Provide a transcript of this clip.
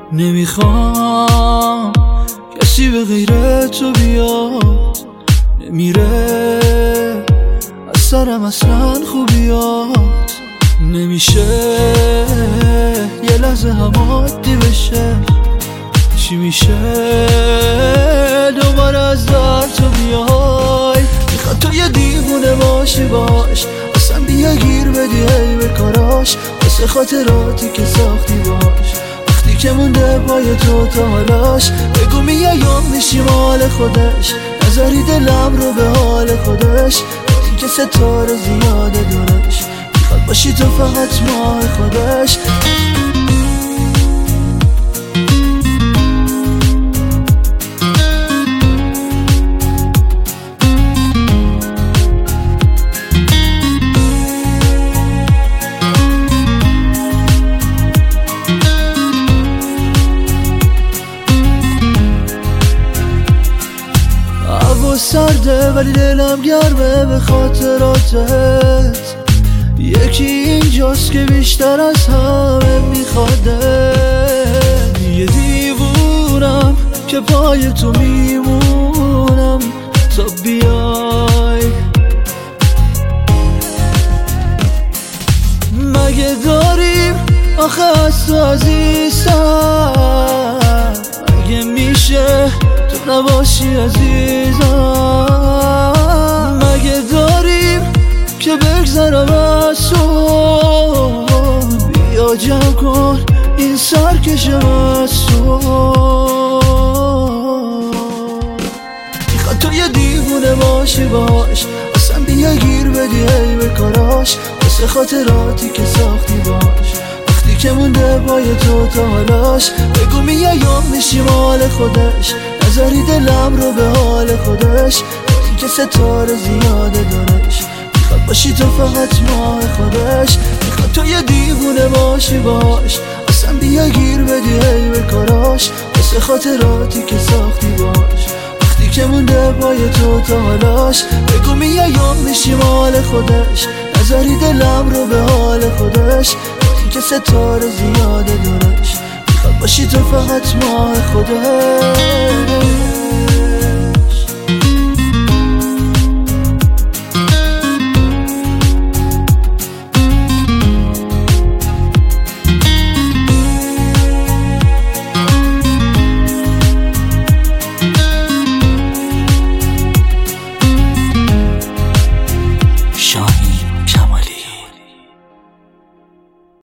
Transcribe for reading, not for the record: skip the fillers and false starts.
نمیخوام کسی به غیر تو بیاد، نمیره از سرم اصلا خوبیات. نمیشه یه لحظه هم عادی بشه، چی میشه دوباره از در تو بیای. میخواد تو یه دیوونه باشی باش، اصلا بیا گیر بدی هی به کاراش، واسه خاطراتی که ساختی باش. وقتی که مونده پای تو تا حالاش، بگو میام میشی مال خودش، نذاری دلم رو به حال خودش. این که ستاره زیاده دورش، میخواد باشی تو فقط ماه خودش. سرده ولی دلم گرمه به خاطراتت. یکی اینجاست که بیشتر از همه میخواده. یه دیوونم که پای تو میمونم تا بیای. مگه داریم آخه از تو عزیزم؟ مگه میشه تو نباشی عزیزم؟ مگه داریم که بگذرم از تو؟ بیا جمع کن این سرکشم از تو. میخواد تو یه دیوونه باشی باش، اصلا بیا گیر بدی هی به کاراش، واسه خاطراتی که ساختی باش. وقتی که مونده پای تو تا حالاش، بگو میام میشی مال خودش، نذاری دلم رو به حال خودش. این که ستاره زیاده دورش، میخواد باشی تو فقط ماه خودش. میخواد تو یه دیوونه باشی باش، اصلا بیا گیر بدی هی به کاراش، واسه خاطراتی که ساختی باش. وقتی که مونده پای تو تا حالاش، بگو میام میشی مال خودش، نذاری دلم رو به حال خودش. این که ستاره زیاده دورش، میخواد باشی تو فقط ماه خودش.